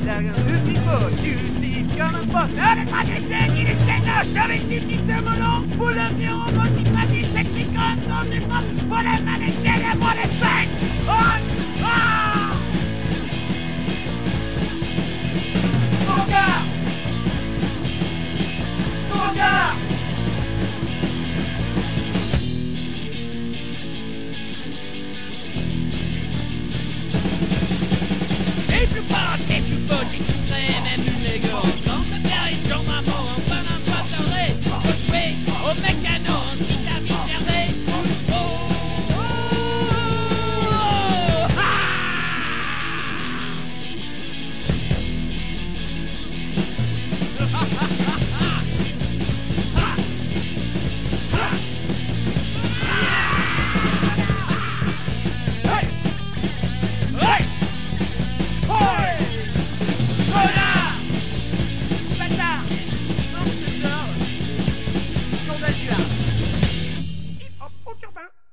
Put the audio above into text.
Le pipeau, juicy comme un poste. Le pas des chaînes, il est chaîne. Chauve et type qui se melon. Boule de zéro, mot qui fragile, sexy comme son du monde. Pour les mains, les chaînes, et pour les cinq. Les plus fortes, les plus beaux, j'exciterai même une négro. Sans te faire une jambe à mort, en plein d'imposterie. Faut jouer au mécano, si ta vie servait. Oh, oh, oh, ah! Au turbin.